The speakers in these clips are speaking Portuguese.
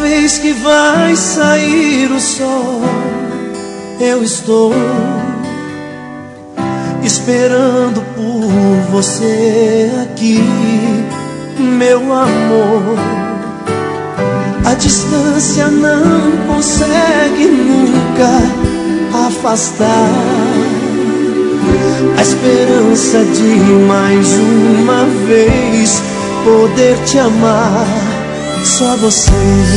vez que vai sair o sol, eu estou esperando por você aqui, meu amor. A distância não consegue nunca afastar a esperança de mais uma vez poder te amar. Só você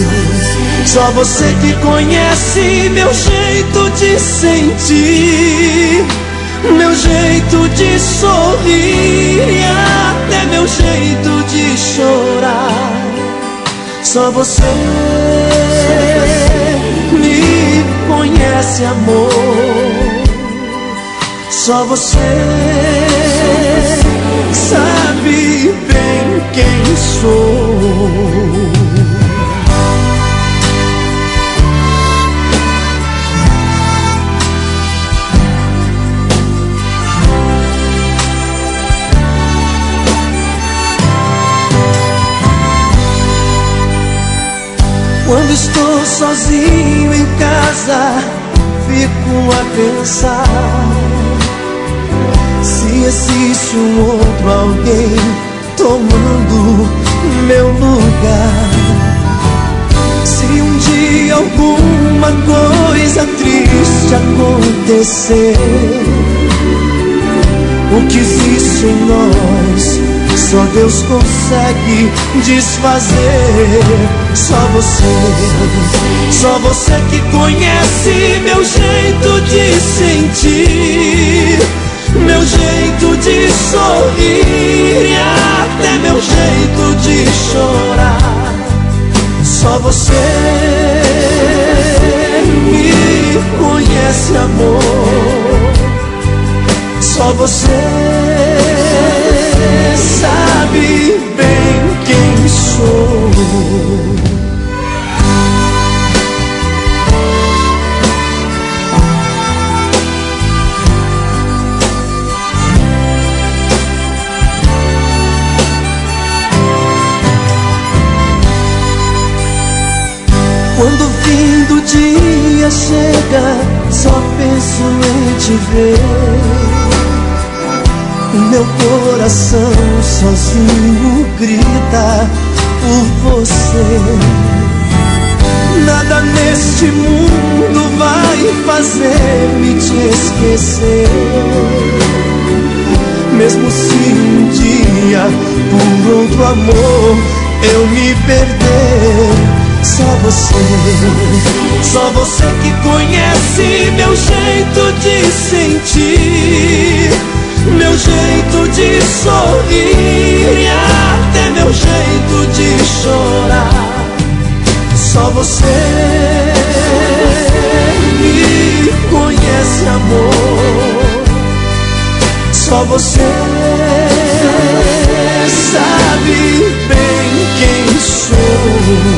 que conhece meu jeito de sentir, meu jeito de sorrir e até meu jeito de chorar. Só você me conhece, amor. Só você sabe bem quem sou. Quando estou sozinho em casa, fico a pensar se existe um outro alguém tomando meu lugar. Se um dia alguma coisa triste acontecer, o que existe em nós só Deus consegue desfazer. Só você que conhece meu jeito de sentir, meu jeito de sorrir e até meu jeito de chorar. Só você me conhece, amor. Só você sabe bem quem sou. Quando o fim do dia chega, só penso em te ver. Meu coração sozinho grita por você. Nada neste mundo vai fazer-me te esquecer. Mesmo se um dia por outro amor eu me perder, só você que conhece meu jeito de sentir, meu jeito de sorrir e até meu jeito de chorar. Só você me conhece, amor. Só você sabe bem quem sou.